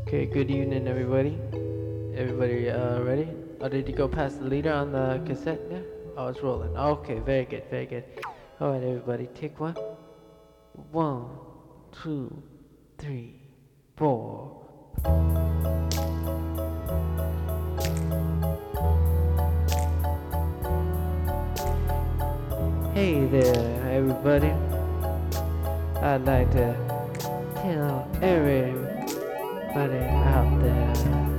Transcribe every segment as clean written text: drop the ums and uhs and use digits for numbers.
Okay, good evening, everybody. Everybody, ready? Oh, did you go past the leader on the cassette there? Oh, it's rolling. Okay, very good, very good. All right, everybody, take one. One, two, three, four. Hey there, everybody. I'd like to tell everybody out there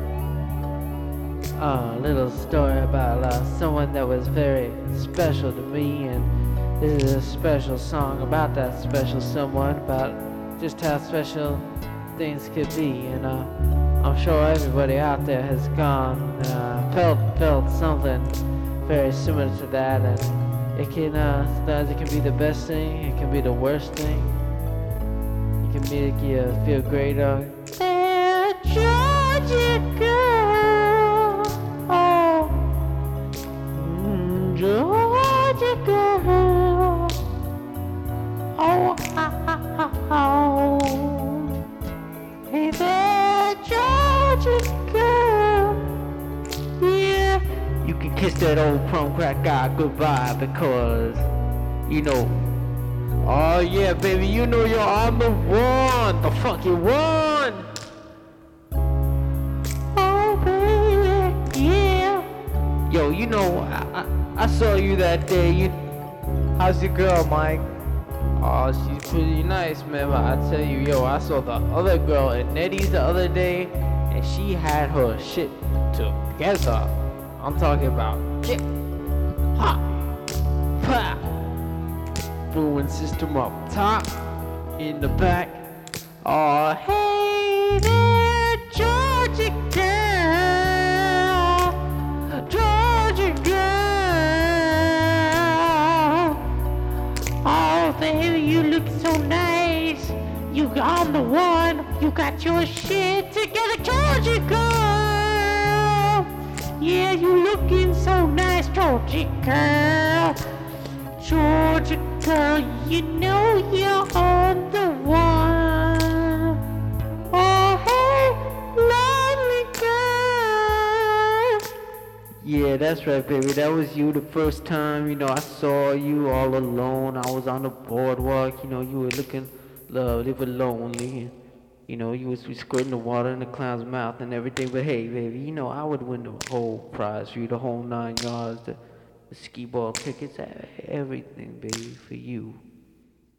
a little story about someone that was very special to me, and this is a special song about that special someone, about just how special things could be. And I'm sure everybody out there has felt something very similar to that, and it can sometimes it can be the best thing, it can be the worst thing. It can make you feel great. Hey, Georgia girl, oh, Georgia girl, oh, hey there, Georgia girl, yeah. You can kiss that old prom crack guy goodbye because, you know. Oh yeah, baby, you know I'm the one, the fucking one. Oh baby, yeah. Yo, you know, I saw you that day. How's your girl, Mike? Oh, she's pretty nice, man. But I tell you, yo, I saw the other girl at Nettie's the other day, and she had her shit together. I'm talking about hip hop, pop. Brewing system up top, in the back. Oh, hey there, Georgia girl, Georgia girl. Oh, baby, you look so nice. I'm the one. You got your shit together, Georgia girl. Yeah, you looking so nice, Georgia girl. Georgia girl, you know you're on the one. Oh, hey, lovely girl. Yeah, that's right, baby. That was you the first time, I saw you all alone. I was on the boardwalk, you were looking lovely but lonely. You was squirting the water in the clown's mouth and everything. But hey, baby, I would win the whole prize for you, the whole 9 yards. The skee ball tickets, everything, baby, for you.